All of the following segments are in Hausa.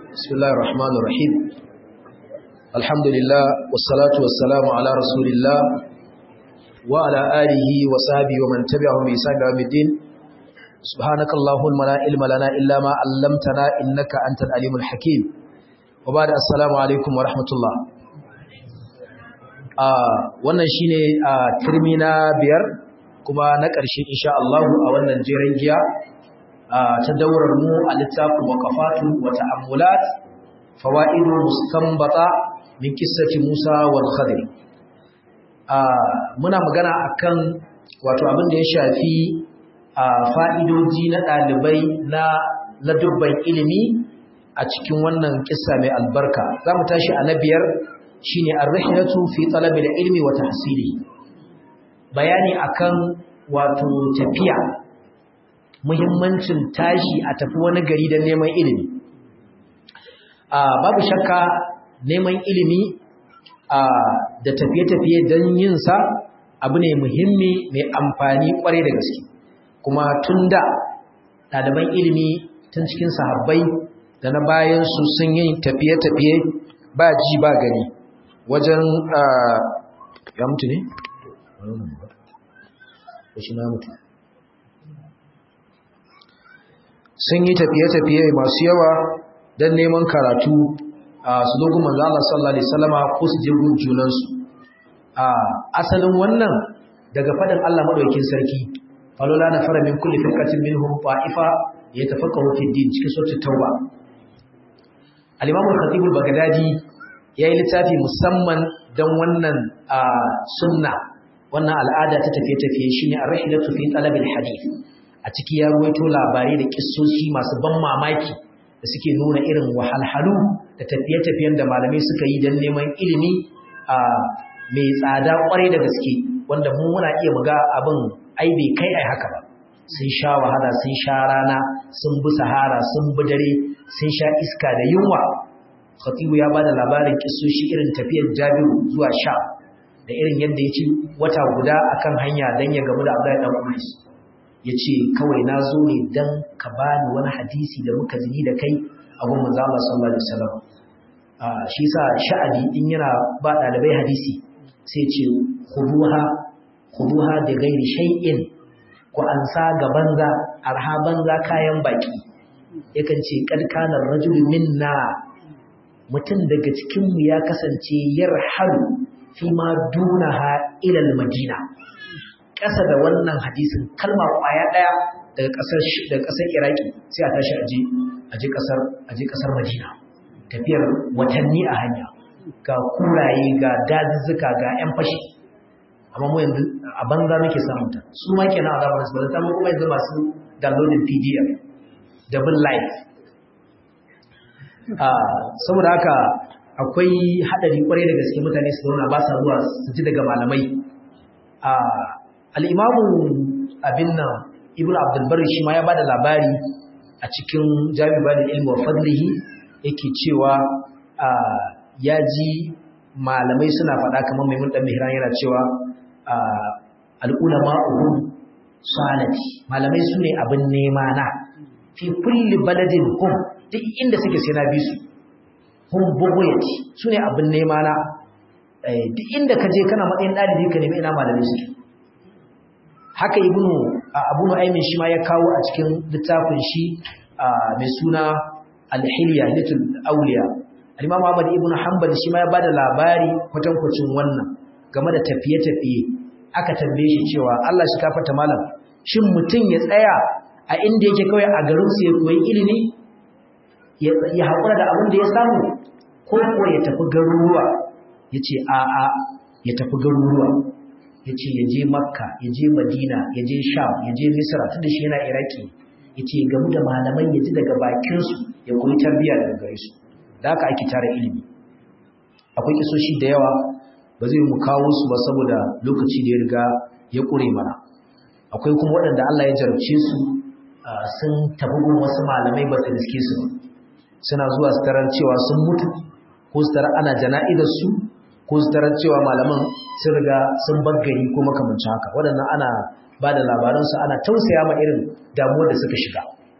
بسم الله الرحمن الرحيم الحمد لله والصلاة والسلام على رسول الله وعلى آله وصحبه ومن تبعهم بإحسان إلى يوم الدين سبحانك اللهم لا علم لنا إلا ما علمتنا إنك أنت العليم الحكيم وبعد السلام عليكم ورحمة الله wannan shine turmi na biyar kuma na ƙarshe insha Allah a wannan jerin giya ta daurar mu a littafin waqafatu wa ta'ammulat fawaidu mustanbata min qissati Musa wal Khadir. Muna magana akan wato abin da ya shafi fa'idoji na dalibai na ladubban ilimi a cikin wannan kissa mai albarka. Zamu tashi a na biyar shine ar-rihlatu fi talabil ilmi wa tahsili. Bayani akan wato tafiya, muhimmancin tashi a tafi wani gari don neman ilimi. Babu shakka neman ilimi da tafiye-tafiye don yinsa abu ne muhimmi mai amfani kwarai da gaske. Kuma tun da ɗaliban ilimi tun cikin sahabbai da na bayansu sun yi tafiye-tafiye ba ji ba gani wajen ya mutu ne? shi na mutu sun yi tafiye-tafiye masu yawa don neman karatu su dogon manzo Allah sallallahu alaihi wasallama ko su je gun junansu. Asalin wannan daga fadin Allah madaukakin sarki falola na fara min kulli firqatin minhum fa'ifa yatafaqahu fi din cikin suratul tauba. Al-Imam al-Khatib al-Baghdadi yayi littafi musamman don wannan sunna, wannan al'ada ta tafiye-tafiye shine ar-rihlatu fi talab al-hadith. A ciki ya ruwaito labarai da kissoshi masu ban mamaki da suke nuna irin wahalhalu da tafiye-tafiyen da malamai suka yi don neman ilimi mai tsada kwarai da gaske, wanda mu muna iya muga abin ai bai kai ai haka ba. Sun sha wahala, sun sha rana, sun bi sahara, sun bi dare, sun sha iska da yunwa. Khatibu ya bada labarin kissoshi irin tafiyar Jabiru zuwa Sha da irin yadda ya ci wata guda akan hanya don ya gamu da Abdullahi dan Umar. Ya ce kawai na zo ne don ka bani wani hadisi da muka jini da kai a gun manzo Allah sallallahu alaihi wasallam. Shi sa Sha'abi in yana ba dalibai hadisi sai ce khuduha da ghairi shay'in, ku ansa ga banza arha banza kayan baki. Yakan ce kad kana rajul minna, mutum daga cikin mu ya kasance yarhalu fi ma dunaha ila al-madina. Ƙasa da wannan hadisin kalma ƙwaya ɗaya daga ƙasar Iraki sai a tashi aje ƙasar Madina, tafiyar watanni a hanya, ga kuraye, ga dazuzzuka, ga 'yan fashi. Amma mu yanzu a banza muke samun ta. Su ma kenan a zamanin su ba ta mu kuma yanzu masu downloading PDF double live. Saboda haka akwai haɗari ƙwarai da gaske mutane su zauna ba sa zuwa su ji daga malamai. Al'imamu abin nan Ibn Abdulbari shi ma ya ba da labari a cikin Jami' Bayan Ilmi wa Fadlihi yake cewa ya ji malamai suna faɗa kamar Maimun ɗan Mihran yana cewa al'ulama uhum salati, malamai su ne abin nema na fi kulli baladin hum, duk inda suke sai na bi su, hum buguyati su ne abin nema na, duk inda ka je kana matsayin ɗalibi ka nemi ina malamai su. Haka Abu Nu'aymin shi ma ya kawo a cikin littafin shi mai suna Al-Hilya Hilatul Awliya. Al-Imam Ahmad ibn Hanbal shi ma ya bada labari kwatankwacin wannan game da tafiye-tafiye. Aka tambaye shi cewa Allah shi kafarta malam, shin mutum ya tsaya a inda yake kawai a garin su ya koyi ilimi ya haƙura da abin da ya samu, ko kuwa ya tafi garuruwa? Yace a'a, ya tafi garuruwa. Ya ce ya je Makka, ya je Madina, ya je Sham, ya je Misra, tun da shi yana Iraki. Ya ce gamu da malamai, ya ji daga bakinsu, ya koyi tarbiyya daga gare su. Da haka ake tara ilimi. Akwai kisoshi da yawa, ba zai mu kawo su ba saboda lokaci da ya riga ya ƙure mana. Akwai kuma waɗanda Allah ya jarabce su sun tafi gun wasu malamai ba su riske su ba. Suna zuwa su tarar cewa sun mutu, ko su tarar ana jana'izar su, ko su tarar cewa malaman sun riga sun baggari ko makamancin haka. Waɗannan ana ba da labaransu, ana tausaya ma irin damuwar da suka shiga.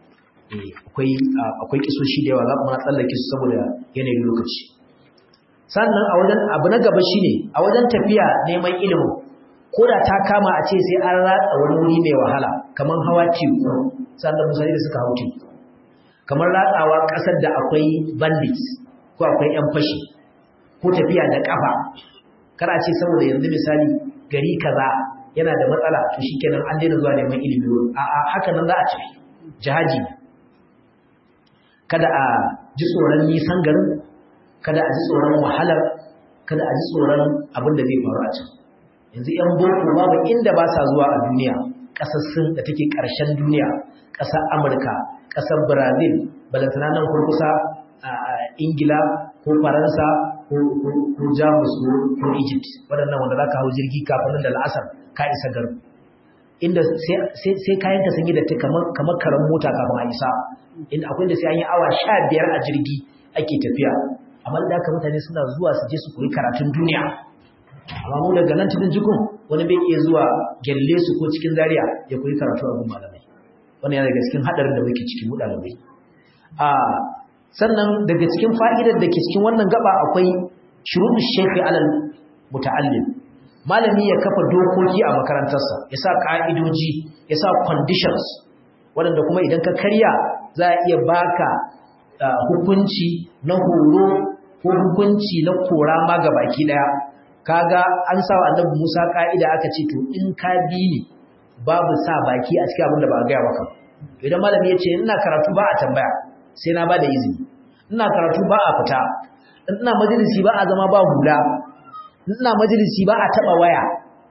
akwai kisoshi da yawa za mu tsallake su saboda yanayin lokaci. Sannan a wajen abu na gaba shine a wajen tafiya neman ilimi, ko da ta kama a ce sai an ratsa wani wuri mai wahala kamar hawa teku, sannan misali da suka hau teku, kamar ratsawa ƙasar da akwai bandits ko akwai 'yan fashi, ko tafiya da ƙafa. Kana ce saboda yanzu misali gari kaza yana da matsala to shikenan an daina zuwa neman ilimi. A'a, haka nan za a tafi jihadi. Kada a ji tsoron nisan garin, kada a ji tsoron wahalar, kada a ji tsoron abin da zai faru a can. Yanzu 'yan boko babu inda ba sa zuwa a duniya, ƙasar Sin da take ƙarshen duniya, ƙasar Amurka, ƙasar Brazil, balantana nan kurkusa a Ingila ko Faransa ko Jamus ko Egypt, waɗannan wanda za ka hau jirgi kafin da la'asar ka isa garin. Inda sai kayan ka sun yi datti kamar karen mota kafin a isa, inda akwai da sai an yi awa 15 a jirgi ake tafiya. Amma da haka mutane suna zuwa su je su koyi karatun duniya. Amma mu daga nan cikin jikun wani bai iya zuwa gelle su ko cikin Zaria ya koyi karatu a gun malamai. Wannan yana daga cikin hadarin da muke ciki mu ɗalibai. Sannan daga cikin fa'idar da ke cikin wannan gaba akwai shuruɗu shaykhi alal muta'allim. Malami ya kafa dokoki a makarantarsa, ya sa ka'idoji, ya sa conditions waɗanda kuma idan ka karya za a iya baka hukunci na horo ko hukunci na kora ma ga baki daya. Kaga an sa wa Annabi Musa ka'ida aka ce to in ka bi ni babu sa baki a cikin abin da ba a gaya maka. Idan malami ya ce ina karatu ba a tambaya sai na bada izini, ina karatu ba a fita, ina majalisi ba a zama ba hula, ina majalisi ba a taba waya,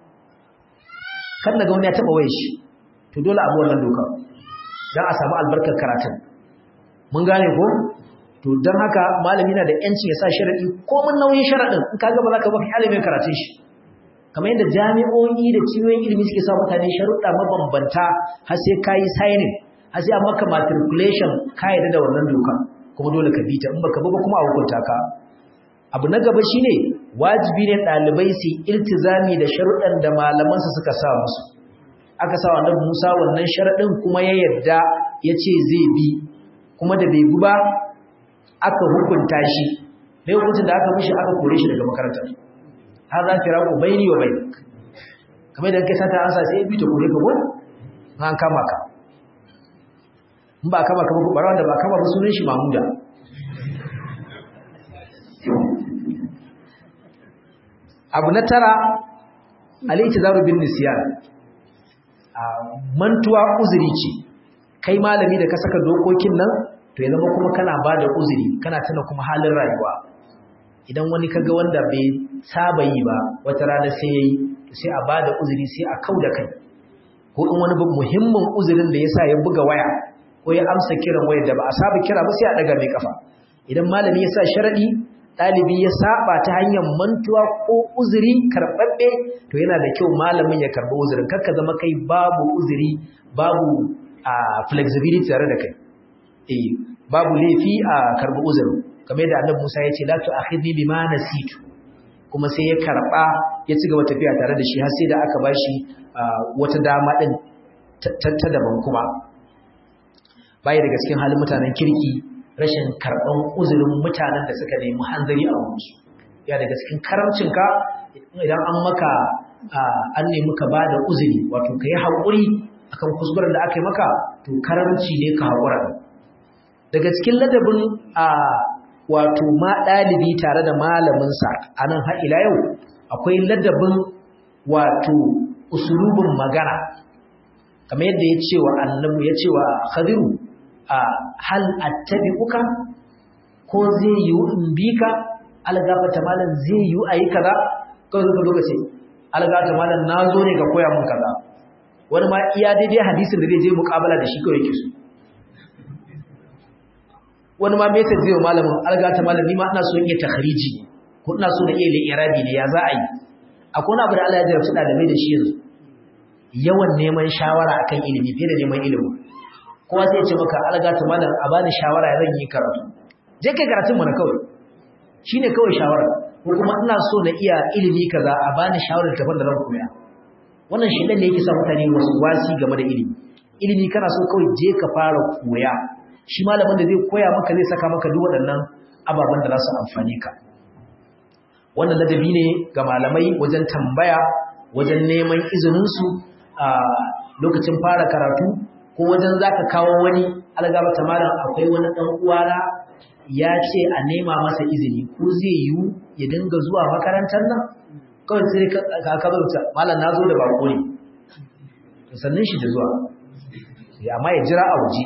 kan daga wani ya taba wayar shi, to dole abu wannan doka dan a samu albarkar karatun. Mun gane ko? To dan haka malami na da yanci ya sa sharadi ko mun nauyin sharadin, in kaga ba za ka ba ilimin karatun shi. Kamar yadda jami'o'i da cibiyoyin ilimi suke sa mutane sharuɗa mabambanta har sai kai signing, har sai an maka matriculation ka yarda da wannan doka, kuma dole ka bi ta, in baka bi ba kuma a hukunta ka. Abu na gaba shine wajibi ne ɗalibai su iltizami da sharuɗan da malamansu suka sa musu. Aka sa wa Annabi Musa wannan sharadin kuma ya yarda ya ce zai bi, kuma da bai bi ba aka hukunta shi. Mai hukuncin da aka mishi aka kore shi daga makarantar. Har za ki rabu baini wa bainik. Kamar da kai sata an sa sai bi ta kore ka ko an kama ka. In ba kama ka ba barawan da ba kama ba sunan shi Mamuda. Abu na tara al-i'tizaru bin nisyan. Mantuwa uzuri ce. Kai malami da ka saka dokokin nan to ya zama kuma kana bada uzuri, kana tana kuma halin rayuwa. Idan wani kaga wanda bai saba yi ba wata rana sai yayi, sai a bada uzuri, sai a kauda kai. Ko in wani muhimmin uzurin da yasa ya buga waya ko ya amsa kiran wayar da ba a saba kira ba sai a daga mai kafa. Idan malami ya sa sharadi, dalibi ya saba ta hanyar mantuwa ko uzuri karbabbe, to yana da kyau malamin ya karbi uzurin. Kakka zama kai babu uzuri, babu flexibility tare da kai. Babu laifi a karbi uzurin. Kamar yadda Annabi Musa ya ce la tu'akhidni bima nasitu, kuma sai ya karba ya ci gaba tafiya tare da shi har sai da aka bashi wata dama din ta daban. Kuma bai daga cikin halin mutanen kirki rashin karban uzurin mutanen da suka nemi hanzari a wurinsu. Ya daga cikin karamcinka idan an maka an nemi ka bada uzuri, wato kai haƙuri akan kuskuren da aka yi maka, to karamci ne ka haƙura. Daga cikin ladabin wato ma ɗalibi tare da malaminsa a nan har ila yau akwai ladabin wato usulubin magana, kamar yadda ya ce wa annabi, ya ce wa Khadiru hal attabi'uka, ko zai yi in bi ka, algafata malam zai yi ayi kaza, kawai zuka zo ka ce algafata malam na zo ne ka koya mun kaza. Wani ma iya daidai hadisin da zai je muƙabala da shi kawai yake so. Wani ma message zai wa malamin algafata malam ni ma ina so in yi takhriji ko ina so na iya li'irabi ne, ya za a yi. Akwai wani abu da Allah ya jarabta ɗalibai da shi yanzu, yawan neman shawara akan ilimi fiye da neman ilimi. Kowa sai ya ce maka algafata malam a bani shawara ya zan yi karatu. Je kai karatun mana kawai, shine kawai shawara. Ko kuma ina so na iya ilimi kaza a bani shawarar tafan da zan koya. Wannan shi ne yake sa mutane wasu wasi game da ilimi. Ilimi kana so kawai je ka fara koya. shi malamin da zai koya maka zai saka maka duk waɗannan ababen da za su amfane ka wannan ladabi ne ga malamai wajen tambaya wajen neman izininsu a lokacin fara karatu ko wajen zaka kawo wani algaba ta malam akwai wani dan uwana ya ce a nema masa izini ko zai yiwu ya dinga zuwa makarantar nan kawai sai ka rubuta malam nazo da bako ne sannan shi da zuwa amma ya jira a waje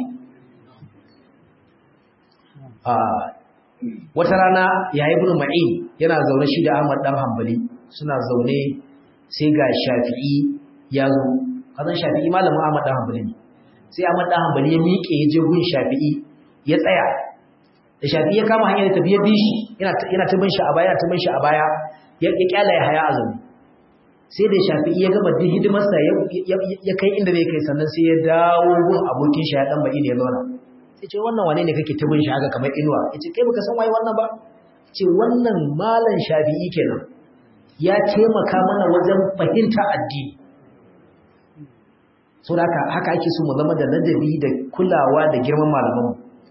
wata rana ya ibn ma'in yana zaune shi da Ahmad dan Hanbali suna zaune sai ga Shafi'i ya zo kazan Shafi'i malamin Ahmad dan Hanbali ne sai Ahmad dan Hanbali ya miƙe ya je gun Shafi'i ya tsaya da Shafi'i ya kama hanyar tafiya bi shi yana ta bin shi a baya ya kyala ya haya azumi sai da Shafi'i ya gama duk hidimarsa ya kai inda zai kai sannan sai ya dawo gun abokin shi ya dan bai ne ya zauna sai ce wannan wane ne kake ta bin shi haka kamar inuwa yace kai baka san waye wannan ba ce wannan malam Shafi'i kenan ya taimaka mana wajen fahimta addini so da haka ake so mu zama da ladabi da kulawa da girman malaman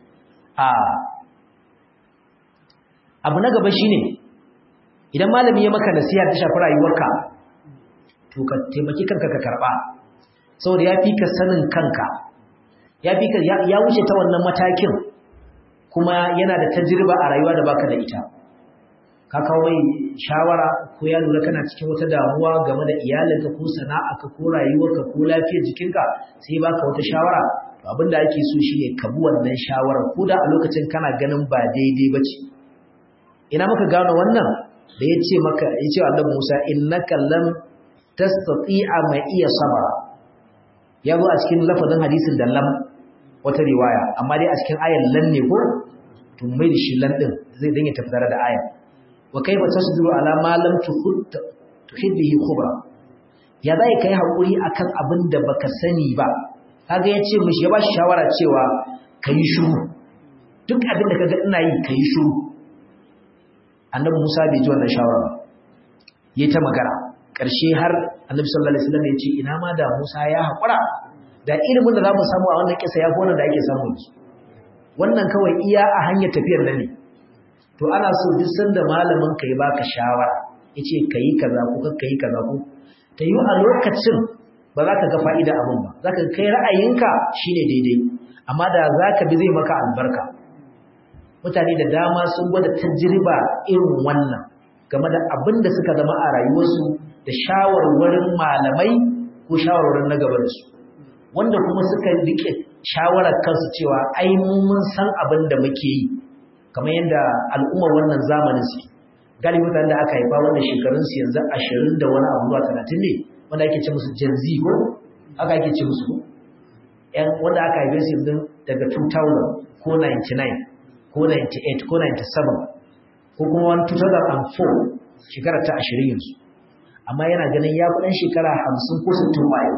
abu na gaba shine idan malami ya maka nasiha ta shafi rayuwarka to ka taimaki kanka ka karba saboda ya fi ka sanin kanka ya wuce ta wannan matakin kuma yana da tajriba a rayuwa da baka da ita ka kawo mai shawara ko ya lura kana cikin wata damuwa game da iyalinka ko sana'arka ko rayuwarka ko lafiyar jikinka sai baka wata shawara to abinda ake so shine ka bi wannan shawarar ko da a lokacin kana ganin ba daidai bace ina muka gano wannan da yace maka yace Annabi Musa innaka lam tastati'a ma iya sabara yazo a cikin lafazin hadisin da lam wata riwaya amma dai a cikin ayar lan ne ko to mai da shi lan din zai dan ya tafi tare da aya wa kaifa tasbiru ala ma lam tuhid bihi khubra ya zai kai hakuri akan abin da baka sani ba kaga yace mishi ya bashi shawara cewa kai shiru duk abin da kaga ina yi kai shiru annabi Musa bai ji wannan shawara ba yayi ta magana karshe har annabi sallallahu alaihi wasallam ya ce ina ma da Musa ya hakura da ilimin da za mu samu a wannan kisa ya fi wannan da ake samu yanzu wannan kawai iya a hanyar tafiyar da ne to ana so duk sanda malamin ka ya baka shawara yace kai kaza ko kai kaza ko ta yi a lokacin ba za ka ga fa'ida abin ba za ka kai ra'ayinka shine daidai amma da za ka bi zai maka albarka mutane da dama sun gwada tajriba irin wannan game da abin da suka zama a rayuwarsu da shawarwarin malamai ko shawarwarin na gaba da su wanda kuma suka rike shawarar kansu cewa ai mun san abin da muke yi kamar yadda al'ummar wannan zamanin su galibi mutanen da aka haifa wanda shekarun su yanzu 20 da wani abu zuwa 30 ne wanda ake ce musu Gen Z ko aka ake ce musu yan wanda aka haife su yanzu daga 2000 ko 99 ko 98 ko 97 ko kuma 2004 shekara ta 20 yanzu amma yana ganin ya kudan shekara 50 ko 60 bayan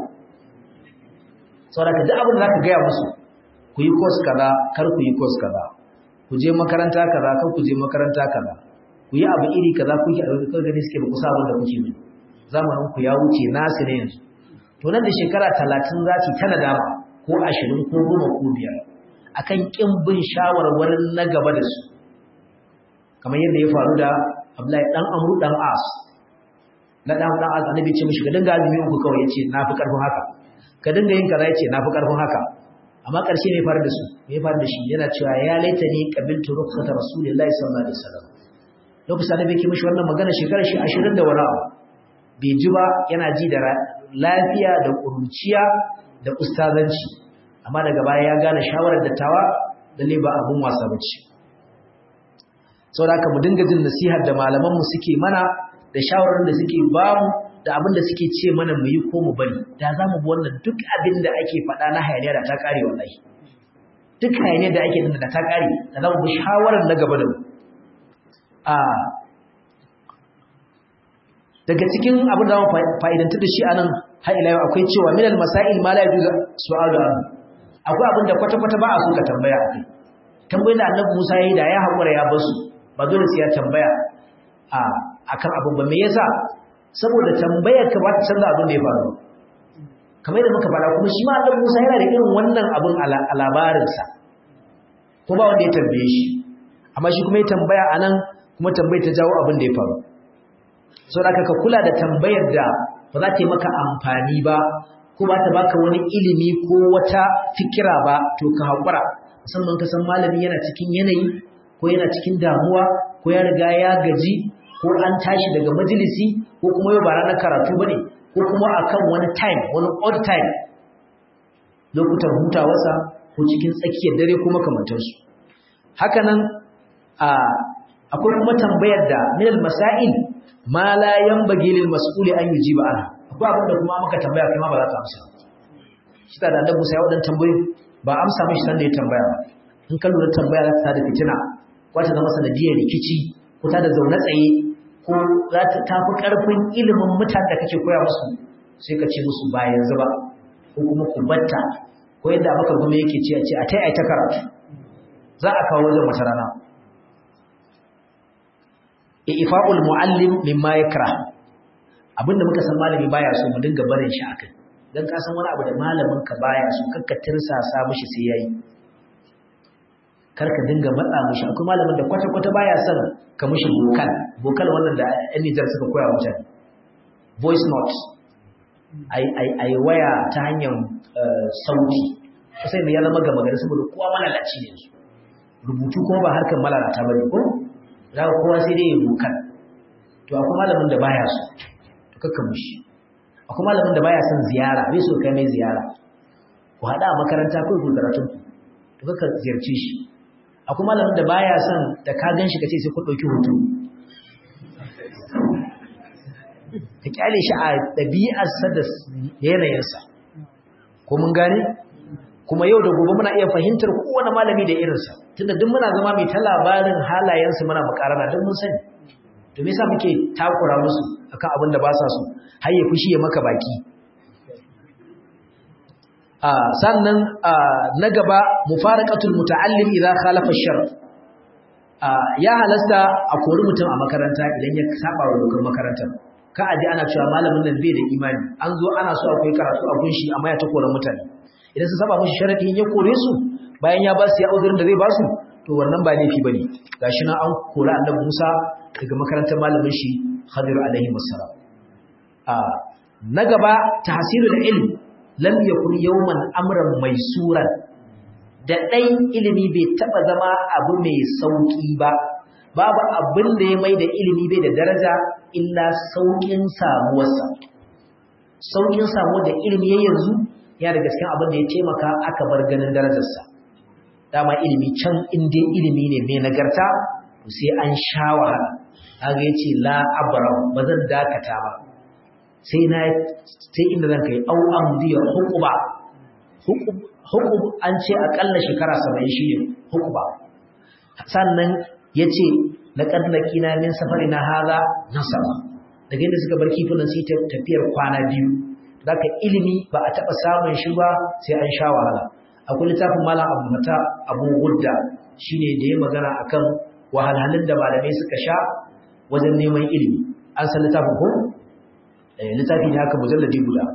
saboda duk abin da zaka gaya musu ku yi course kaza kar ku yi course kaza ku je makaranta kaza kar ku je makaranta kaza ku yi abu iri kaza ku yi abu kaza gani suke ba ku sabon da kuke yi zamanin ku ya wuce nasu ne yanzu to nan da shekara 30 za ki ta nadama ko 20 ko 10 ko 5 akan kin bin shawarwarin na gaba da su kamar yadda ya faru da Abdullahi dan Amru dan As na dan As annabi ce mishi ga dinga azumi uku kawai yace na fi karfin haka ka dinga yin kaza yace na fi karfin haka amma ƙarshe ne faru da su me faru da shi yana cewa ya laitani qabiltu rukhsata rasulillahi sallallahu alaihi wasallam lokacin da yake mishi wannan magana shekarar shi 20 da wani abu bai ji ba yana ji da lafiya da kuruciya da ustazanci amma daga baya ya gane shawarar dattawa lalle ba abun wasa bace saboda haka mu dinga jin nasihar da malaman mu suke mana da shawararin da suke ba mu da abin da suke ce mana mu yi ko mu bari da za mu bi wannan duk abin da ake faɗa na hayaniya da ta ƙare wallahi duk hayaniya da ake da ta ƙare da za mu bi shawarar na gaba da mu daga cikin abin da mu fa'idanta da shi anan har ila yau akwai cewa min al-masail ma la yajuzu su'alu an akwai abin da kwata-kwata ba a so ka tambaya akai tambayar da Annabi Musa yayi da ya haƙura ya basu ba dole sai ya tambaya akan abin ba me yasa saboda tambayar ka ba ta canza abin da ya faru kamar yadda muka fara kuma shi ma Annabi Musa yana da irin wannan abin a labarinsa ko ba wanda ya tambaye shi amma shi kuma ya tambaya anan kuma tambayar ta jawo abin da ya faru saboda ka kula da tambayar da ba za ta yi maka amfani ba ko ba ta baka wani ilimi ko wata fikira ba to ka haƙura musamman ka san malami yana cikin yanayi ko yana cikin damuwa ko ya riga ya gaji ko an tashi daga majalisi ko kuma yau ba ranar karatu bane ko kuma akan wani odd time lokutan hutawarsa ko cikin tsakiyar dare ko makamantansu haka nan akwai kuma tambayar da minal masail ma la yanbaghi lil mas'uli an yujiba anha akwai abin da kuma maka tambaya kai ma ba za ka amsa shi da annabi Musa ya wadan tambayoyi ba amsa mishi san da ya tambaya ba in ka lura tambaya za ta da fitina ko ta zama sanadiyar rikici ko ta da zaune tsaye ko za ta tafi karfin ilimin mutanen da kake koya musu sai ka ce musu ba yanzu ba ko kuma ku batta ko yadda maka gume yake ce a tai ai ta karatu za a kawo wajen wata rana ifa'ul muallim mimma yakra abinda muka san malami baya so mu dinga barin shi akai dan ka san wani abu da malamin ka baya so kakka tirsasa mishi sai yayi karka dinga matsa mishi akwai malamin da kwata kwata baya son ka mishi vocal wannan da ɗan Nijar suka koya mutane voice note ai waya ta hanyar sauti sai ne ya zama gaba gari saboda kowa malalaci ne rubutu kuma ba harkar malalata bane ko za kowa sai dai ya vocal to akwai malamin da baya so to kakka mishi akwai malamin da baya son ziyara bai so kai mai ziyara ku hada a makaranta ko ku karatun to kakka ziyarce shi akwai malamin da baya son da ka ganshi kace sai ku dauki hoto ka kyale shi a dabi'ar sa da yanayinsa ko mun gane kuma yau da gobe muna iya fahimtar kowane malami da irinsa tunda duk muna zama mai ta labarin halayensu muna makarana don mun sani to me yasa muke takura musu akan abin da ba sa so har ya fushi ya maka baki sannan na gaba mufaraqatul muta'allim idza khalafa ash-shart ya halasta a kori mutum a makaranta idan ya saba wa dokar makarantar ka aje ana cewa malamin nan bai da imani an zo ana so akwai karatu a gunshi amma ya ta kora mutane idan sun saba mushi sharadi ya kore su bayan ya ba su ya uzurin da zai ba su to wannan ba laifi bane gashi nan an kora Annabi Musa daga makarantar malamin shi Khadir alaihi wassalam na gaba tahsilul ilm lam yakun yawman amran maisuran da dai ilimi bai taba zama abu mai sauki ba babu abin da ya mai da ilimi bai da daraja illa saukin samuwarsa saukin samuwar da ilimi ya yanzu ya daga cikin abin da ya taimaka aka bar ganin darajarsa dama ilimi can inda ilimi ne mai nagarta to sai an sha wahala kaga yace la abrah bazan dakata ba sai inda zan kai au amdiya hukuba hukub an ce akalla shekara 70 shine hukuba sannan yace laqad laqina min safarina hadha nasaba daga inda suka bar kifunan sai tafiyar kwana biyu zaka ilimi ba a taba samun shi ba sai an sha wahala akwai littafin malam Abu Gudda shine da ya magana akan wahalhalun da malamai suka sha wajen neman ilimi an san littafin ko littafi ne haka mujalladi guda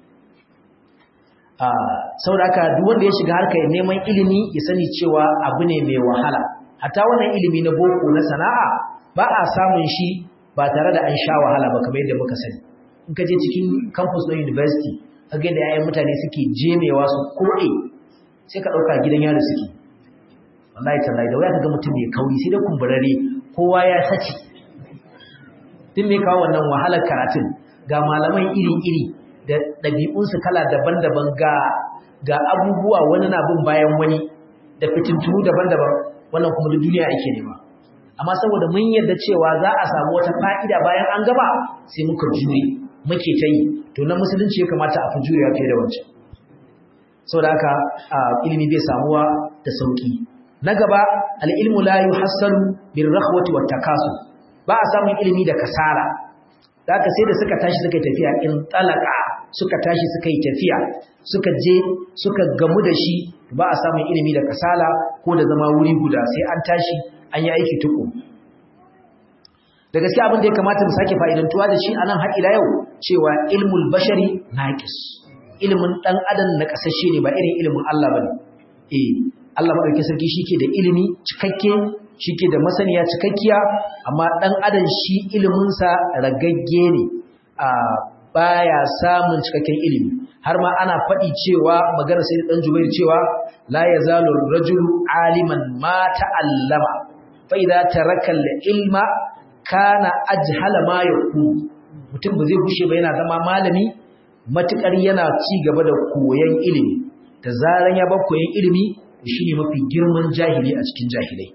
saboda haka duk wanda ya shiga harkar neman ilimi ya sani cewa abu ne mai wahala hatta wannan ilimi na boko na sana'a ba a samun shi ba tare da an sha wahala ba kamar yadda muka sani in ka je cikin campus na university kaga da yayin mutane suke jemewa su koɗe sai ka ɗauka gidan yaro suke wallahi tallahi da waya kaga mutum mai kauri sai da kumburare kowa ya sace din me kawo wannan wahalar karatun ga malaman iri-iri da ɗabi'unsu kala daban-daban ga abubuwa wani na bin bayan wani da fitintunu daban-daban wannan kuma da duniya ake nema amma saboda mun yarda cewa za a samu wata fa'ida bayan an gaba sai muka jure muke ta yi to na musulunci ya kamata a fi jurewa fiye da wancan saboda haka ilimi bai samuwa da sauki na gaba al-ilmu la yuhassalu bir rakhwati wat takasur ba a samun ilimi da kasala da aka sai da suka tashi suka yi tafiya in talaka suka tashi suka yi tafiya suka je suka gamu da shi ba a samun ilimi da kasala ko da zama wuri guda sai an tashi an yi aiki tuku da gaske abin da ya kamata mu sake fa'idantuwa da shi a nan har ila yau cewa ilmul bashari naqis ilimin dan adam na kasashe ne ba irin ilimin Allah bane Allah madaukakin sarki shike da ilimi cikakke shike da masaniya cikakkiya amma dan adam shi ilimin sa ragagge ne baya samun cikakken ilimi har ma ana faɗi cewa magana sai dan Jubair cewa la yazalu rajulu aliman ma ta'allama fa idza taraka al-ilma kana ajhala ma yakun mutum ba zai gushe ba yana zama malami matukar yana ci gaba da koyon ilimi da zaran ya bar koyon ilimi shine mafi girman jahili a cikin jahilai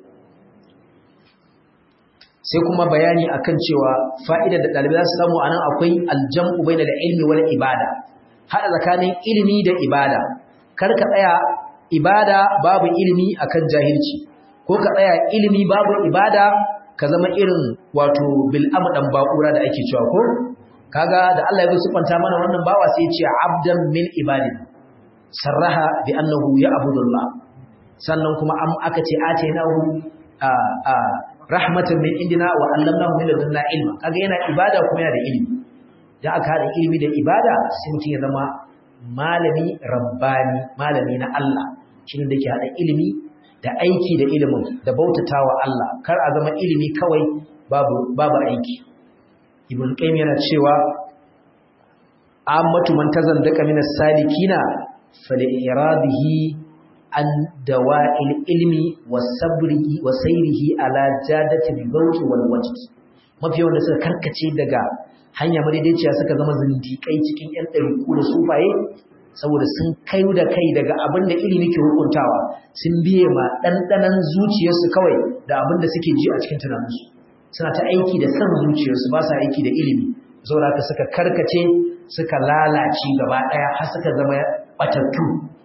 sai kuma bayani akan cewa fa'idar da dalibai za su samu anan akwai aljam'u bainal ilmi wal ibada hada tsakanin ilimi da ibada kar ka tsaya ibada babu ilimi akan jahilci ko ka tsaya ilimi babu ibada ka zama irin wato bil amdan baqura da ake cewa ko kaga da Allah ya sifanta mana wannan bawa sai ya ce abdan min ibadina sarraha bi annahu ya'budullah sannan kuma aka ce atainahu rahmatan min indina wa allamnahu min ladunna ilma kaga yana ibada kuma yana da ilimi dan aka hada ilimi da ibada sai mutum ya zama malami rabbani malami na Allah shine da ke hada ilimi da aiki da ilimin da bautatawa Allah kar a zama ilimi kawai babu aiki ibn qayyim yana cewa ammatu man tazandaka min as-salikina fal-iradihi an dawa'il ilmi was-sabri wa sayrihi ala jadati al-zawj wal-wajd mafi wanda suka karkace daga hanya madaidaiciya suka zama zindiƙai cikin ƴan ɗariƙu da sufaye saboda sun kai da kai daga abin da ilimi ke hukuntawa sun biye ma ɗanɗanan zuciyarsu kawai da abin da suke ji a cikin tunaninsu suna ta aiki da san zuciyarsu ba sa aiki da ilimi saboda haka suka karkace suka lalace gaba ɗaya har suka zama batattu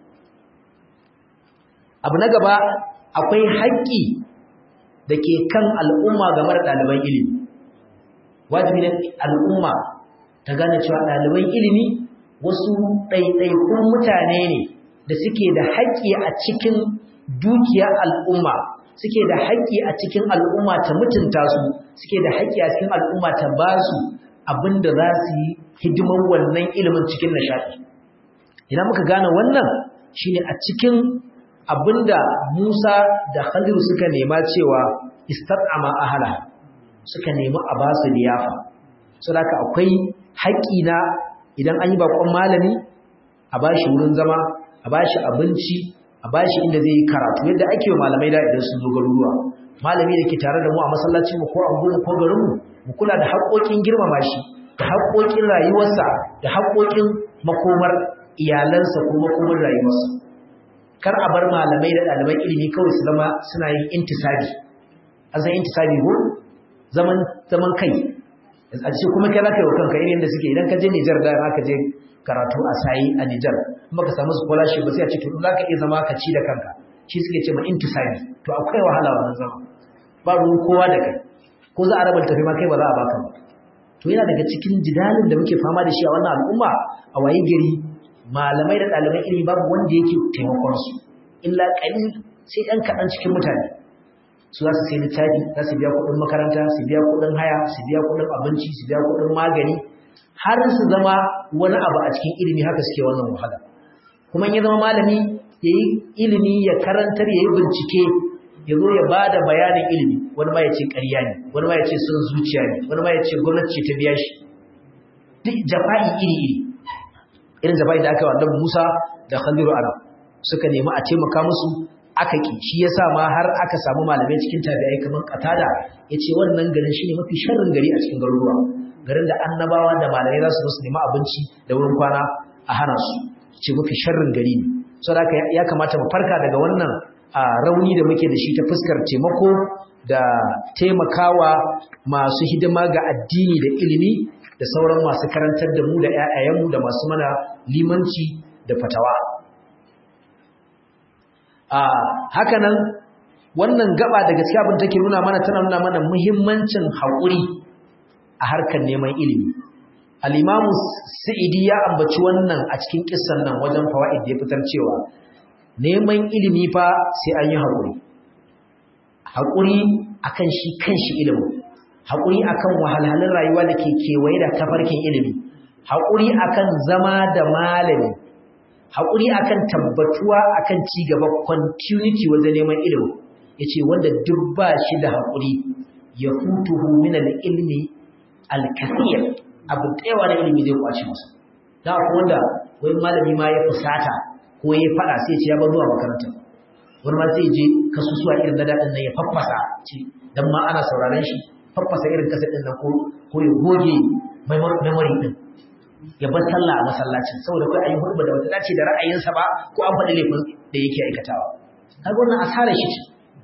abu na gaba akwai haƙƙi da ke kan al'umma game da ɗaliban ilimi wajibi ne al'umma ta gane cewa ɗaliban ilimi wasu ɗaiɗaikun mutane ne da suke da haƙƙi a cikin dukiyar al'umma suke da haƙƙi a cikin al'umma ta mutunta su suke da haƙƙi a cikin al'umma ta ba su abinda za su yi hidimar wannan ilimin cikin nishaɗi idan muka gane wannan shine a cikin abinda Musa da Khadir suka nema cewa istat'ama ahla suka nemi a ba su liyafa saboda akwai haƙƙi na idan an yi bakon malami a bashi wurin zama a bashi abinci a bashi inda zai yi karatu yadda ake wa malamai da idan sun zo garuruwa malami da ke tare da mu a masallacin mu ko a gurin ko garin mu kula da haƙoƙin girmama shi da haƙoƙin rayuwarsa da haƙoƙin makomar iyalansa ko makomar rayuwarsa kar a bar malamai da ɗaliban ilimi kawai su zama suna yin intisabi an san intisabi ko zaman kai a ce kuma kai zaka yi wa kanka irin da suke idan ka je Nijar da aka je karatu a sayi a Nijar kuma ka samu scholarship ba sai a ce to zaka iya zama ka ci da kanka shi suke ce ma intisabi to akwai wahala wannan zama ba ruwan kowa da kai ko za a rabal tafi ma kai ba za a baka ba to yana daga cikin jidalin da muke fama da shi a wannan al'umma a waye gari malamai da ɗaliban ilimi babu wanda yake taimakon su illa qalil sai ɗan kaɗan cikin mutane su za su sai littafi za su biya kuɗin makaranta su biya kuɗin haya su biya kuɗin abinci su biya kuɗin magani har su zama wani abu a cikin ilimi haka suke wannan wahala kuma in ya zama malami ya yi ilimi ya karantar ya yi bincike ya zo ya ba da bayanin ilimi wani ma ya ce ƙarya ne wani ma ya ce son zuciya ne wani ma ya ce gwamnati ce ta biya shi duk jafa'i iri-iri irin jafa'i da aka yi wa annabi Musa da Khadiru ala suka nemi a taimaka musu aka ki shi yasa ma har aka samu malamai cikin tabi'ai kamar Qatada yace wannan garin shine mafi sharrin gari a cikin garuruwa garin da annabawa da malamai za su nemi abinci da wurin kwana a hana su ce mafi sharrin gari ne saboda ya kamata mu farka daga wannan rauni da muke da shi ta fuskar taimako da taimakawa masu hidima ga addini da ilimi da sauran masu karantar da mu da ƴaƴayenmu da masu mana limanci da fatawa hakanan wannan gaba da gaskiya abin take nuna mana tana nuna mana muhimmancin haƙuri a harkar neman ilimi al-Imam Sa'idi ya ambaci wannan a cikin kissan nan wajen fawaid da ya fitar cewa neman ilimi fa sai an yi haƙuri haƙuri akan shi kanshi ilimi haƙuri akan wahalhalun rayuwa da ke kewaye da tafarkin ilimi haƙuri akan zama da malami haƙuri akan tabbatuwa akan ci gaba continuity wajen neman ilimi yace wanda duk ba shi da haƙuri ya hutuhu min al-ilmi al-kathir abu tsayawa da ilimi zai kwace masa da ko wanda wani malami ma ya fusata ko ya fada sai ce ya bar zuwa makaranta wani ma zai je kasusuwa irin da dadin nan ya faffasa ce dan ma ana sauraron shi faffasa irin kasa din nan ko ya goge memory din ya bar sallah a masallacin saboda kai ayi hurba da wata dace da ra'ayinsa ba ko an faɗi laifin da yake aikatawa kaga wannan asarar shi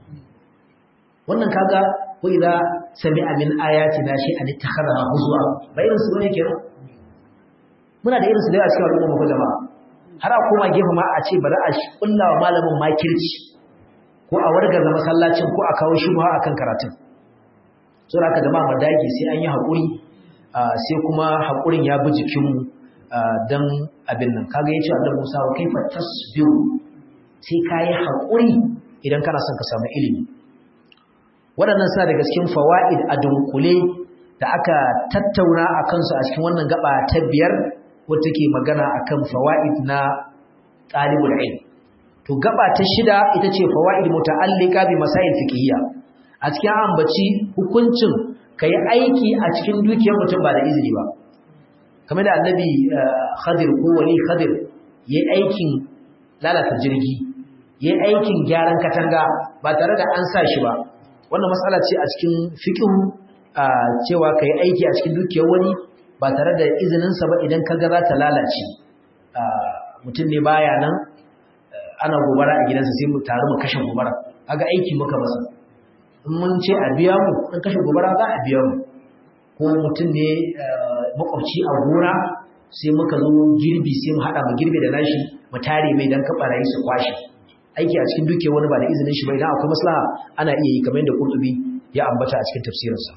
wannan kaga ko idza sami'a min ayatina shay'an ittakhadha huzwa ba irin su ne kenan muna da irin su da a cikin al'umma ko jama'a har a koma gefe ma a ce bari a kullawa malamin makirci ko a wargaza masallacin ko a kawo shubha akan karatun saboda haka jama'a mu dage sai an yi hakuri sai kuma haƙurin ya bi jikinmu don abin nan kaga ya ce Allah Musa wa kaifa tasbiru sai ka yi haƙuri idan kana son ka samu ilimi waɗannan suna daga cikin fawa'id a dunkule da aka tattauna a kansu a cikin wannan gaba ta biyar wadda ke magana akan fawa'id na ɗalibul ilm to gaba ta shida ita ce fawa'id muta'allika bi masail fiqhiyya a cikin ambaci hukuncin ka yi aiki a cikin dukiyar mutum ba da izini ba kamar da annabi Khadir ko wali Khadir yayi aikin lalata jirgi yayi aikin gyaran katanga ba tare da an sa shi ba wannan matsala ce a cikin fiqh cewa kai aiki a cikin dukiyar wani ba tare da izinin sa ba idan kaga za ta lalace mutum ne baya nan ana gobara a gidansa sai mu taru mu kashe gobara kaga aiki muka masa in mun ce a biya mu in kashe gobara za a biya mu ko mutum ne makwabci a gona sai muka zo girbi sai mu haɗa mu girbe da nashi mu tare mai dan kabarayi su kwashi aiki a cikin duke wani ba da izinin shi ba idan akwai maslaha ana iya yi kamar yadda Qurtubi ya ambata a cikin tafsirinsa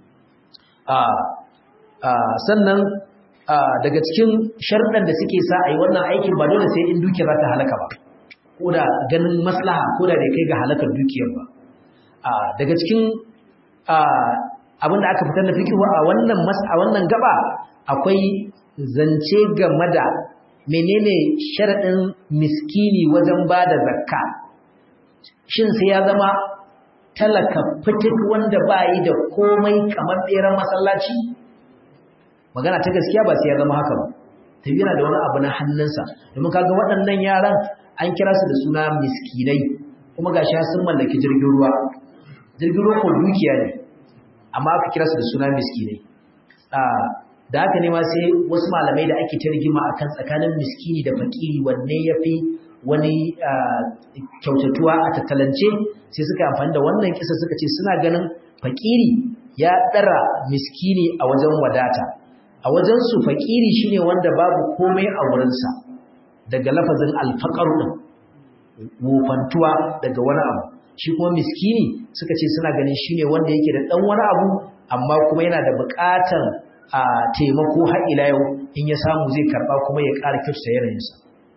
sannan daga cikin sharɗan da suke sa a yi wannan aikin ba dole sai in duke za ta halaka ba ko da ganin maslaha ko da bai kai ga halakar dukiyar ba daga cikin abinda aka fitar da fikihu a wannan gaba akwai zance game da menene sharadin miskini wajen bada zakka shin sai ya zama talaka fitik wanda bayi da komai kamar tseren masallaci magana ta gaskiya ba sai ya zama haka ba tabi yana da wani abu na hannunsa domin kaga waɗannan yaran an kira su da suna miskinai kuma gashi sun mallaki jirgin ruwa ko dukiya ne amma aka kira su da suna miskinai da haka ne ma sai wasu malamai da ake ta rigima akan tsakanin miskini da fakiri wanne yafi wani kyautatuwa a tattalance sai suka amfani da wannan kisa suka ce suna ganin fakiri ya ɗara miskini a wajen wadata a wajen su fakiri shine wanda babu komai a wurinsa daga lafazin alfaqaru din wofantuwa daga wani abu shi kuma miskini suka ce suna ganin shine wanda yake da dan wani abu amma kuma yana da buƙatar a taimako har ila yau in ya samu zai karba kuma ya ƙara kyautata yanayinsa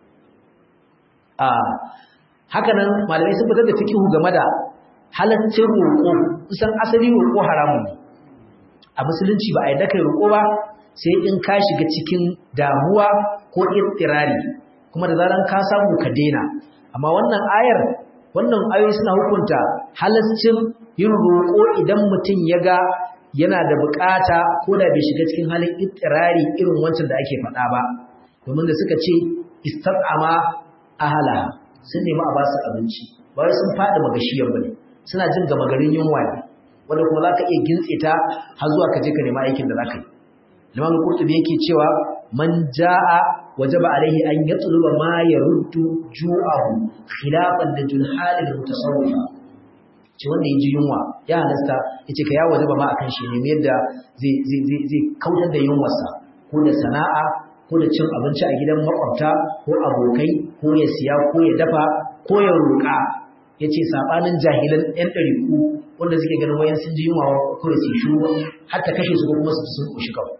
haka nan malamai sun fitar da fikihu game da halaccin roƙo kusan asali roƙo haramun ne a musulunci ba a yi dakai roƙo ba sai in ka shiga cikin damuwa ko ittirari kuma da zaran ka samu ka daina amma wannan ayoyi suna hukunta halaccin yin roƙo idan mutum ya ga yana da bukata ko da bai shiga cikin halin ittirari irin wancan da ake faɗa ba domin da suka ce istat'ama ahalaha sun nemi a ba su abinci ba wai sun faɗi magashiyar bane suna jin gama garin yunwa ne wanda kuma zaka iya gintse ta har zuwa ka je ka nemi aikin da zaka yi Imam Qurtubi yake cewa man jaa wajaba alaihi an yatluba ma yaruddu ju'ahu khilafan da julhalil mutasawwifa ce wanda yaji yunwa ya halasta yace ka ya wajaba ma akan shi ne yadda zai kautar da yunwarsa ko da sana'a ko da cin abinci a gidan makwabta ko abokai ko ya siya ko ya dafa ko ya roƙa yace sabanin jahilan ɗan ɗariku wanda suke ganin wayan sun ji yunwa ko ya su shuru har ta kashe su ko kuma su sun koshi kawai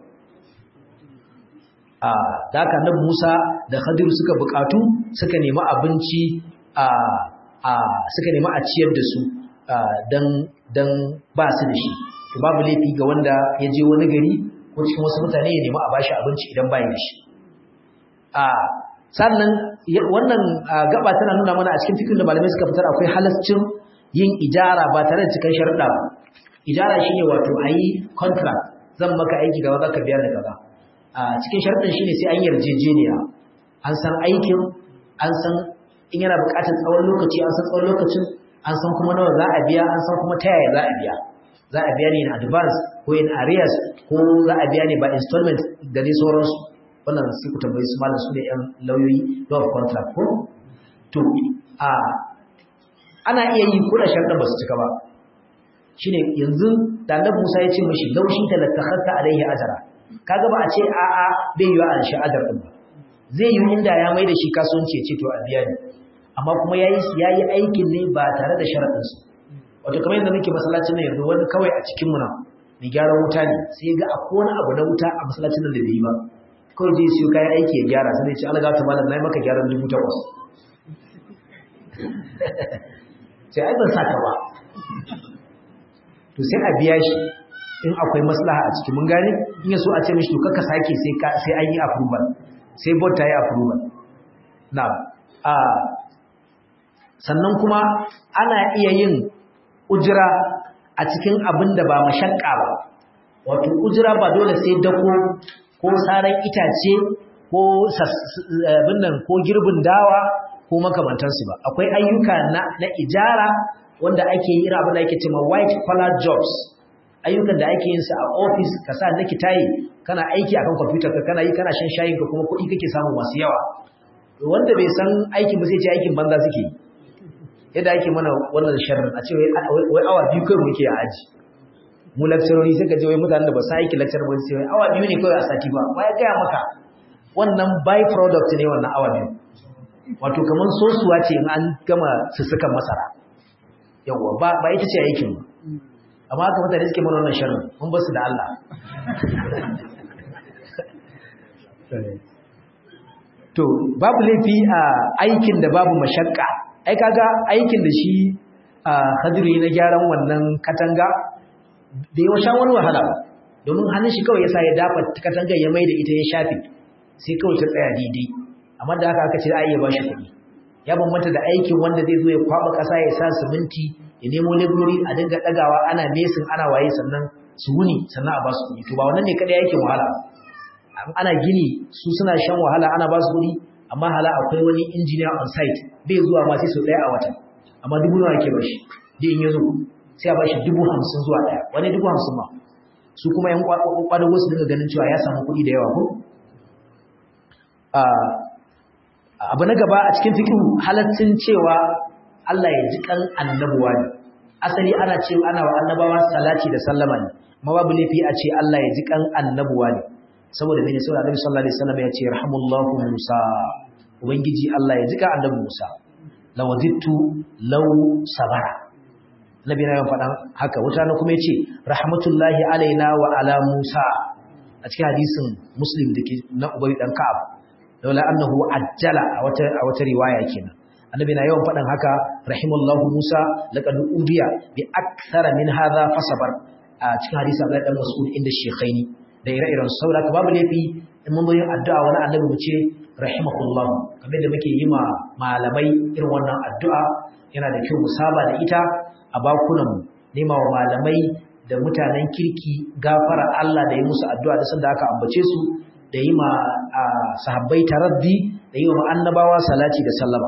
da haka annabi Musa da Khadir suka bukatu suka nemi abinci suka nemi a ciyar da su dan ba su da shi to babu laifi ga wanda ya je wani gari ko cikin wasu mutane ya nemi a bashi abinci idan bai da shi sannan wannan gaba tana nuna mana a cikin fiqhin da malamai suka fitar akwai halascin yin ijara ba tare da cikin sharuɗa ba. Ijara shine wato ayi contract, zan maka aiki gaba zaka biya da kaza. A cikin sharuɗin shine sai an yarjejeniya, an san aikin, an san in yana buƙatar tsawon lokaci, an san tsawon lokacin, an san kuma nawa za a biya, an san kuma ta yaya za a biya. Za a biya ne in advance ko in arrears ko za a biya ne ba installment da dai sauransu. Wannan sai ku tambayi su malam su ne ƴan lauyoyi law of contract ko to ana iya yi ko da sharuɗan ba su cika ba. Shine yanzu da Annabi Musa ya ce mishi laushin ta latakhatta alaihi ajra, kaga ba a ce a'a bai yi an shi ajar din ba, zai yi inda ya mai da shi kasuwanci ya ce to a biya ni, amma kuma yayi aikin ne ba tare da sharadin su. Wato kamar yadda muke masallacin nan yanzu wani kawai a cikin mu na mai gyaran wuta ne sai ga akwai wani abu na wuta a masallacin nan da bai yi ba, kawai zai siyo kayan aiki ya gyara sai ya ce Allah ga ta malam nayi maka gyaran 8,000 sai ai ban saka ba, to sai a biya shi in akwai maslaha a cikin mun gane. In yaso a ce mishi to kaka sake sai an yi approval, sai board ta yi approval. Na sannan kuma ana iya yin ujira a cikin abin da ba mashakka ba. Wato ujira ba dole sai dako ko saran itace ko abin nan ko girbin dawa ko makamantansu ba. Akwai ayyuka na ijara wanda ake yi irin abin da ake cewa white collar jobs, ayyukan da ake yin su a office ka sa naki tayi kana aiki akan computer ka kana yi kana shan shayin ka kuma kuɗi kake samu masu yawa. Wanda bai san aikin ba sai ce aikin banza suke. Yadda ake mana wannan sharrin a ce wai awa biyu kai muke a aji. Mu lectureri suka je wai mutanen da ba sa aiki lecturer ba sai wai awa biyu ne kawai a sati ba. Ba ya gaya maka wannan by product ne wannan awa biyu. Wato kaman sosuwa ce in an gama sussukan masara. Yawwa ba ita ce aikin ba. Amma haka mutane suke mana wannan sharrin mun basu da Allah. To babu laifi a aikin da babu mashakka. Ai kaga aikin da shi Khadiru na gyaran wannan katanga da yawa sha wani wahala ba, domin hannun shi kawai yasa ya dafa katangar ya mai da ita ya shafe sai kawai ta tsaya daidai. Amma da haka aka ce ai ya bashi kuɗi. Ya bambanta da aikin wanda zai zo ya kwaba ƙasa ya sa siminti ya nemo laborori a dinga ɗagawa ana mesin ana waye sannan su wuni sannan a ba su kuɗi. To ba wannan ne kadai aikin wahala. Ana gini su suna shan wahala ana ba su kuɗi, amma hala akwai wani engineer on site bai zuwa ma sai sau ɗaya a wata, amma 1000 nawa yake bashi dai in yazo sai a bashi 50,000 zuwa ɗaya, wani 50,000 ma. Su kuma yan kwadago su dinga ganin cewa ya samu kuɗi da yawa ko. Abu na gaba a cikin fiqh halaccin cewa Allah ya ji kan annabuwa ne. Asali ana cewa ana wa annabawa salati da sallama ne, amma babu laifi a ce Allah ya ji kan annabuwa ne. Saboda mene? Saboda Annabi sallallahu alaihi wasallam ya ce rahimullahu Musa, ubangiji Allah ya jika annabi Musa. Lawadittu law sabara. Nabi na yawan faɗan haka. Wata na kuma yace rahmatullahi alaina wa ala Musa. A cikin hadisin Muslim dake na Ubay dan Ka'ab. Laula annahu ajjala a wata riwaya kenan. Annabi na yawan faɗan haka rahimullahu Musa laqad udiya bi akthara min hadha fasabar. A cikin hadisin Abdullah dan Mas'ud inda Shaykhaini da ire-iren su. Saboda babu laifi in mun yi addu'a wani annabi mu ce rahimahullah, kamar da muke yi ma malamai irin wannan addu'a. Yana da kyau mu saba da ita a bakunan mu, nema wa malamai da mutanen kirki gafara Allah da yi musu addu'a da sanda aka ambace su, da yi ma sahabbai taraddi, da yi wa annabawa salati da sallama.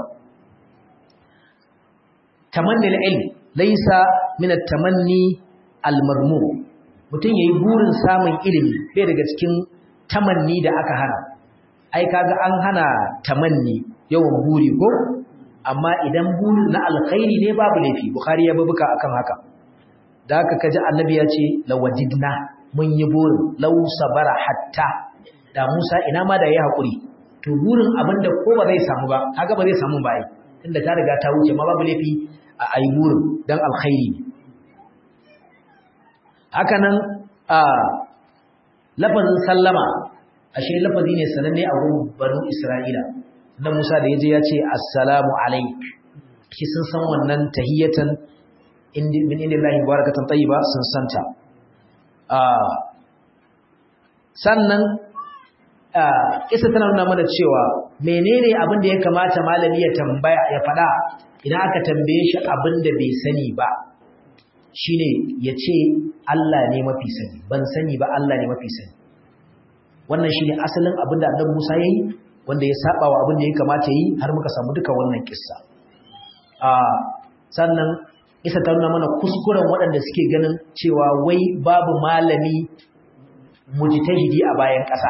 Tamanni al-ilm laysa min at-tamanni al-marmum. Mutum yayi burin samun ilimi bai daga cikin tamanni da aka hana. Ai kaga an hana tamanni yawan buri ko, amma idan burin na alkhairi ne babu laifi. Bukhari ya babuka akan haka. Da haka kaji annabi ya ce lawadidna, mun yi burin law sabara hatta, da Musa ina ma da yayi hakuri. To burin abinda ko ba zai samu ba, kaga ba zai samu ba ai, tunda ta riga ta wuce, ma babu laifi a ayi burin dan alkhairi ne. Haka nan lafazin sallama ashe lafazi ne sananne a wurin banu Isra'ila. Dan Musa da yaje ya ce assalamu alaik, shi sun san wannan tahiyatan min indillahi barakatan tayyiba sun santa. Sannan kisa tana nuna mana cewa menene abin da ya kamata malami ya tambaya ya faɗa idan aka tambaye shi abin da bai sani ba shine ya ce Allah ne mafi sani ban sani ba Allah ne mafi sani wannan shine asalin abin da Annabi Musa yayi wanda ya saba wa abin da ya kamata yi har muka samu duka wannan kissa sannan isa ta nuna mana kuskuren waɗanda suke ganin cewa wai babu malami mujtahidi a bayan ƙasa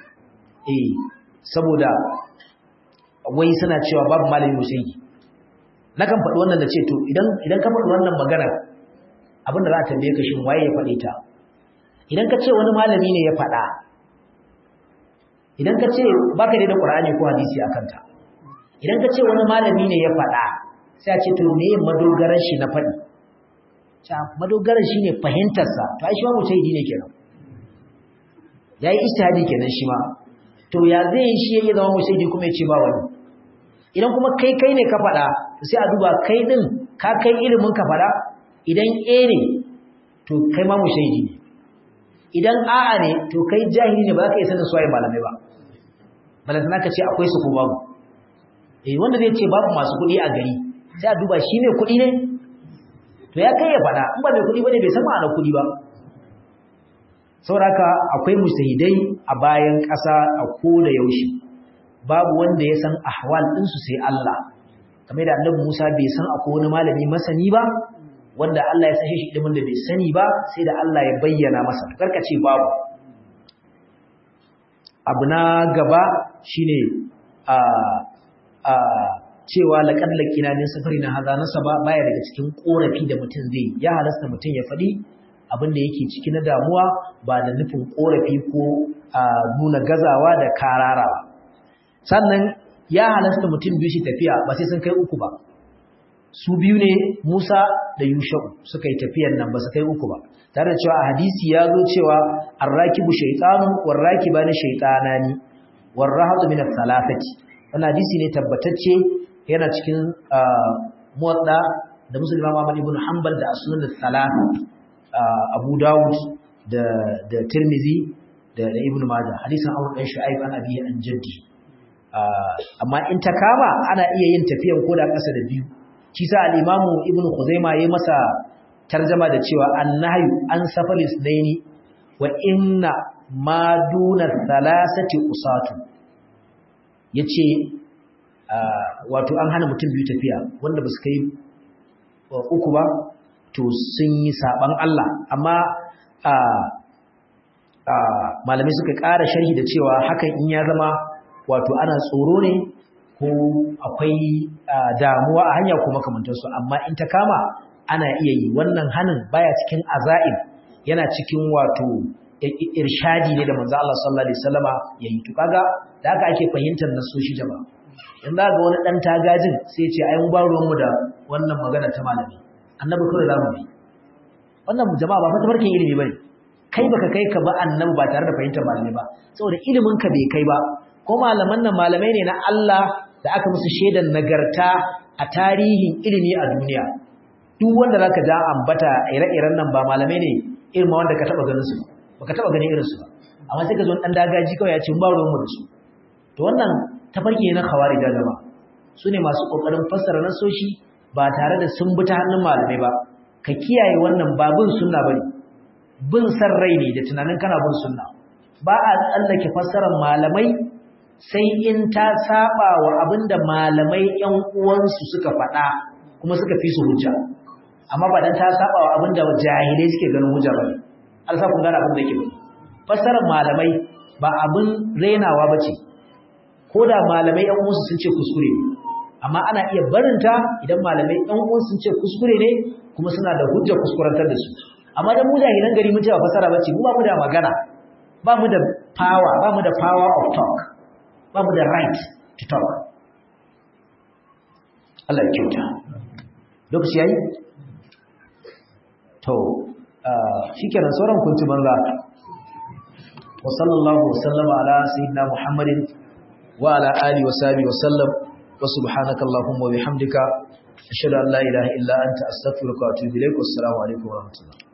saboda wai suna cewa babu malami mujtahidi nakan faɗi wannan da ce to idan ka faɗi wannan magana abinda za a tambaye ka shin waye ya faɗe ta idan ka ce wani malami ne ya faɗa idan ka ce baka da Qur'ani ko hadisi akan ta idan ka ce wani malami ne ya faɗa sai a ce to me madogaran shi na faɗi madogaran shi ne fahimtarsa to ai shi ma mujtahidi ne kenan yayi ijtihadi kenan shi ma to ya zai yi shi ya zama mujtahidi kuma ya ce ba wani idan kuma kai ne ka faɗa sai a duba kai din ka kai ilimin ka faɗa idan ne to kai ma mujtahidi ne idan a'a ne to kai jahili ne ba za ka iya sanin suwaye malamai ba balantana ka ce akwai su ko babu wanda zai ce babu masu kuɗi a gari sai a duba shi mai kuɗi ne to ya kai ya faɗa in ba mai kuɗi bane bai san ma'anar kuɗi ba sauraka akwai mujtahidai a bayan ƙasa a koda yaushe babu wanda ya san ahwal ɗinsu sai Allah kamar da Annabi Musa bai san akwai wani malami masani ba wanda Allah ya sashi shi ilimin da bai sani ba sai da Allah ya bayyana masa karkace babu abu na gaba shine cewa laqad laqina min safarina hadha nasaba baya daga cikin korafi da mutum zai ya halasta mutum ya fadi abin da yake ciki na damuwa ba da nufin korafi ko nuna gazawa da kararawa sannan ya halasta mutum biyu shi tafiya ba sai sun kai uku ba su biyu ne Musa da Yusha'u suka yi tafiyar nan ba su kai uku ba tare da cewa a hadisi ya zo cewa arrakibu shaytanu warrakibani shaytanani warrahatu min ath-thalathati wannan hadisi ne tabbatacce yana cikin muwadda da Muslim Imam Ahmad ibn Hanbal da Sunan al-Thalath Abu Dawud da Tirmidhi da Ibn Majah hadisin Abu Dan Shu'aib an abi an jaddi amma in ta kama ana iya yin tafiyan koda kasa da biyu kisa al-Imam Ibn Khuzaimah yayi masa tarjuma da cewa annahyu an safalis daini wa inna ma duna thalathati usatu yace wato an hana mutum biyu tafiya wanda basu kai uku ba to sun yi saban Allah amma malamai suka ƙara sharhi da cewa hakan in ya zama wato ana tsoro ne ko akwai damuwa a hanya ko makamantansu amma in ta kama ana iya yi wannan hanin baya cikin azaib yana cikin wato irshadi ne da manzo Allah sallallahu alaihi wasallama yayi to kaga da haka ake fahimtar nasoshi jama'a in za ga wani dan tagajin sai ya ce ai mu ba ruwan mu da wannan magana ta malami annabi kawai zamu bi wannan jama'a ba fa tafarkin ilimi bane kai baka kai ka ba annabi ba tare da fahimtar malami ba saboda ilimin ka bai kai ba ko malaman nan malamai ne na Allah da aka musu shaidan nagarta a tarihin ilimi a duniya duk wanda zaka ja ambata ire-iren nan ba malamai ne irin ma wanda ka taba ganin su baka taba ganin irin su ba amma sai ka zo dan dagaji kawai ya ce ba ruwan mu da su to wannan tafarki ne na khawarij jama'a su ne masu kokarin fassara nasoshi ba tare da sun bi ta hannun malamai ba ka kiyaye wannan ba bin sunna bane bin san rai ne da tunanin kana bin sunna ba a tsallake fassarar malamai sai in ta saba wa abinda malamai ƴan uwansu suka faɗa kuma suka fi su hujja amma ba dan ta saba wa abinda jahilai suke ganin hujja bane Allah kun gane abin da yake fassarar malamai ba abin renawa bace koda malamai ƴan uwansu sun ce kuskure ne amma ana iya barinta idan malamai ƴan uwansu sun ce kuskure ne kuma suna da hujja kuskurantar da su amma dan mu jahilan gari mun ce ba fassara bace mu ba mu da magana ba mu da power of talk ba mu da right to talk Allah ya kyauta lokaci yayi to shikenan sauran kunci banza wa sallallahu wa sallama ala sayyidina muhammadin wa ala alihi wa sahbihi wa sallam wa subhanaka allahumma wa bihamdika ashhadu an la ilaha illa anta astaghfiruka wa atubu ilaik. Assalamu alaikum wa rahmatullah.